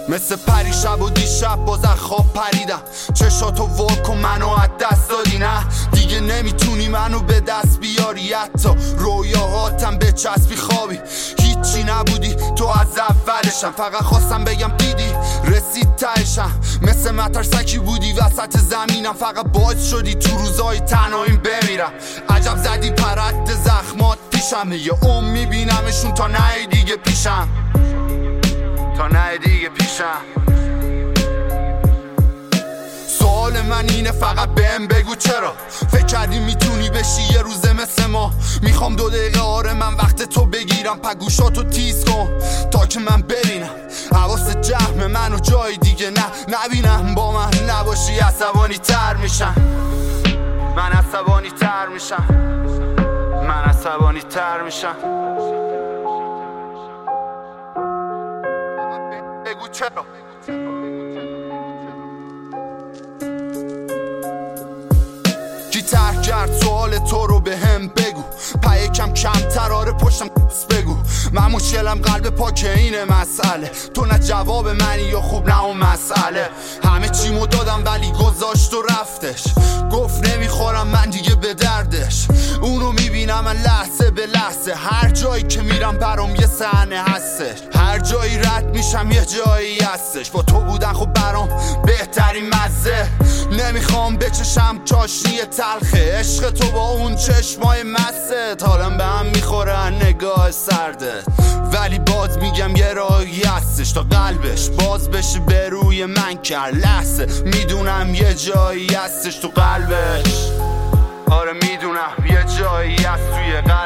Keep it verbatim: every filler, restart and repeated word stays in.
مثل پریشب و دیشب باز از خواب پریدم، چشاتو واکن منو از دست دادی، نه دیگه نمیتونی منو به دست بیاری، حتی رویاهاتم به چسبی خوابی، هیچی نبودی تو از اولشم، فقط خواستم بگم دیدی رسید تهشم، مثل مترسکی بودی وسط زمینم، فقط باعث شدی تو روزای تنهاییم بمیرم، عجب زدی پرد زخمات پیشم، یه عمر میبینمشون تا نه دیگه پیشم، تا نه دیگه پیشم. سوال من اینه فقط بهم بگو چرا فکر کردی میتونی بشی یه روزه مثل ما، میخوام دو دقیقه آره من وقت تو بگیرم، پگوشاتو تیز کن تا که من ببینم حواست جمع منو جای دیگه نه نبینم، با من نباشی عصبانی تر میشم، من عصبانی تر میشم، من عصبانی تر میشم. بگو چرا کی طرح کرد سوال تو رو به هم بگو، پا یکم کمتر آره پشتم بگو، من مشکلم قلب پاکه اینه مسئله، تو نه جواب منی یا خوب نه اون مسئله، همه چیمو دادم ولی گذاشت و رفتش، گفت نمیخورم من دیگه به دردش، اونو میبینم من لحظه به لحظه، هر جایی که میرم برام یه صحنه هستش، هر جایی رد میشم یه جایی هستش، با تو بودن خب برام بهترین مزه، نمیخوام بچشم چاشنی تلخه، عشق تو با اون چشمای مست، حالم به هم میخوره نگاه سرده، ولی باز میگم یه راهی هستش تا قلبش باز بشه به روی من کرد لحظه، میدونم یه جایی هستش تو قلبش، آره میدونم یه جایی هست توی قلبش.